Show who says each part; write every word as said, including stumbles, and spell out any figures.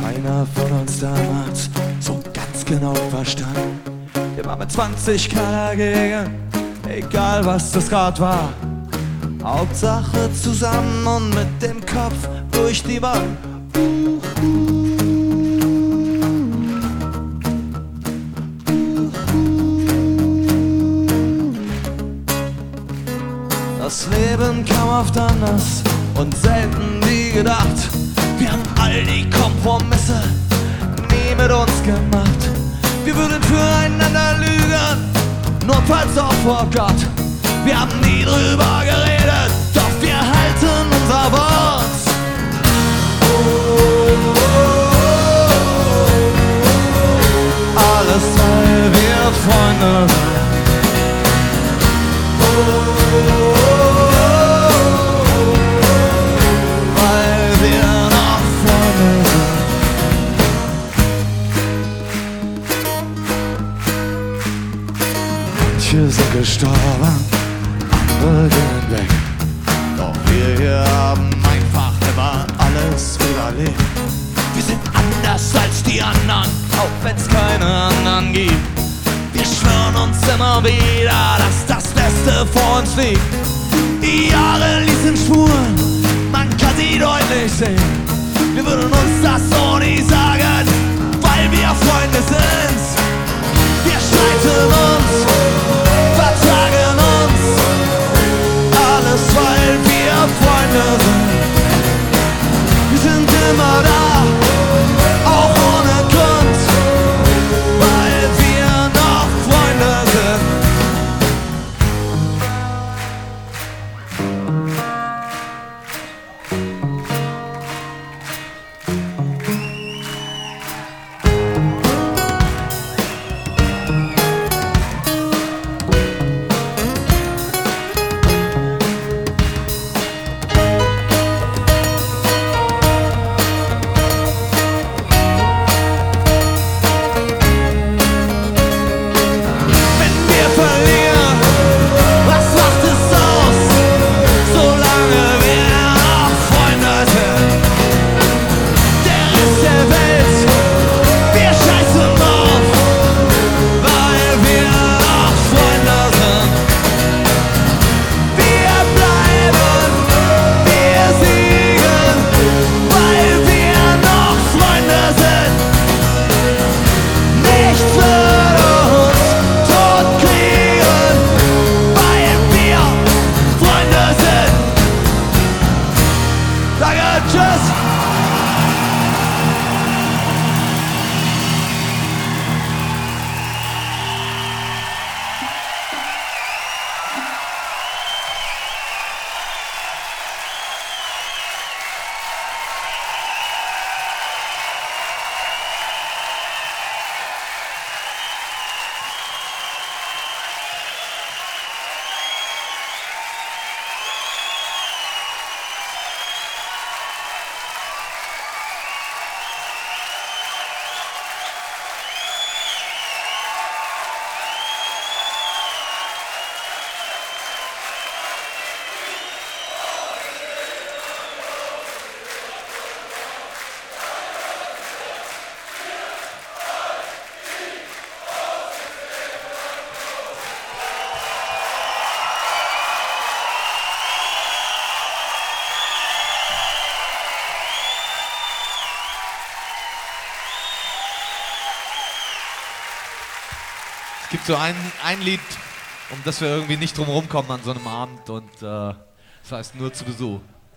Speaker 1: keiner von uns damals so ganz genau verstanden. Wir waren mit zwanzig K dagegen, egal was das Rad war. Hauptsache zusammen und mit dem Kopf durch die Wand. Das Leben kam oft anders und selten wie gedacht. Wir haben all die Kompromisse nie mit uns gemacht. Wir würden füreinander lügen, notfalls auch vor Gott. Wir haben nie drüber geredet, doch wir halten unser Wort. Alles, weil wir Freunde sind. Weil wir noch Freunde sind. Manche sind gestorben, andere gehen weg. Doch wir hier haben einfach immer alles überlebt. Wir sind anders als die anderen, auch wenn's keine anderen gibt. Wir schwören uns immer wieder, dass das Beste vor uns liegt. Die Jahre ließen Spuren, man kann sie deutlich sehen. Wir würden uns das so nie sagen, weil wir Freunde sind. Wir streiten uns, vertragen uns, alles weil wir Freunde sind. Wir sind immer da, auch ohne Grund, weil wir noch Freunde sind.
Speaker 2: Es gibt so ein, ein Lied, um das wir irgendwie nicht drum rumkommen an so einem Abend, und äh, das heißt Nur zu Besuch.